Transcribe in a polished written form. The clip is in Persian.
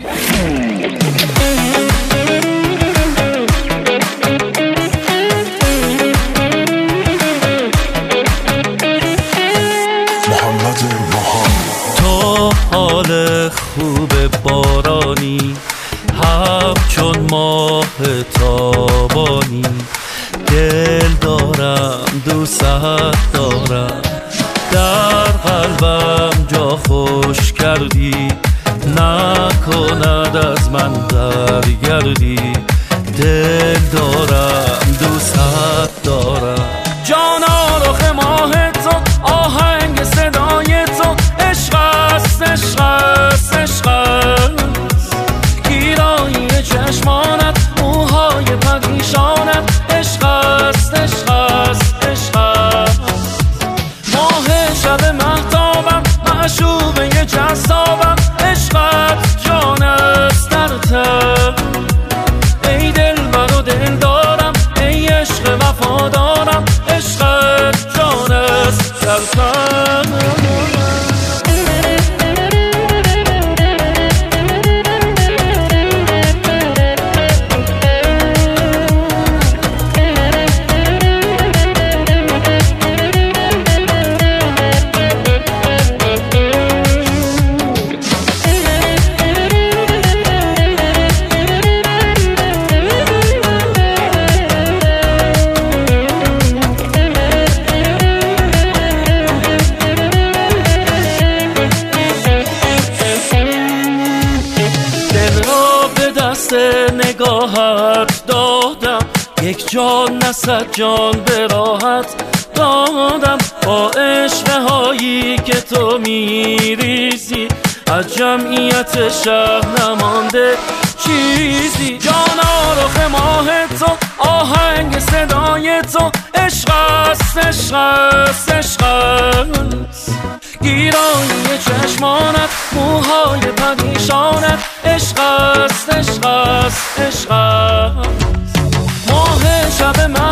تو حال خوب بارانی همچون ماه تابانی، دل دارم دوست دارم، در قلبم جا خوش کردی، نکند از من درگردی، دل دارم دوست دارم. جانا رخ ماه تو، آهنگ صدای تو، عشق است عشق است عشق است، گیرایی چشمانت، موهای پریشانت، عشق است عشق است عشق است. ماه شب مهتابم، معشوقه جذابم، عشقت جان است در تن، ای دلبر و دل دارم، ای عشق وفادارم، عشقت جان است در تن. نگاهت دادم، یک جان نه صد جان به راحت دادم، با عشق هایی که تو میریزی، از جمعیت شهر نمانده چیزی. جانا رخ ماه تو، آهنگ صدای تو، عشق است عشق است عشق است، گیرایی چشمانت، موهای پریشانت، عشق است عشق است عشق است. ماه شب من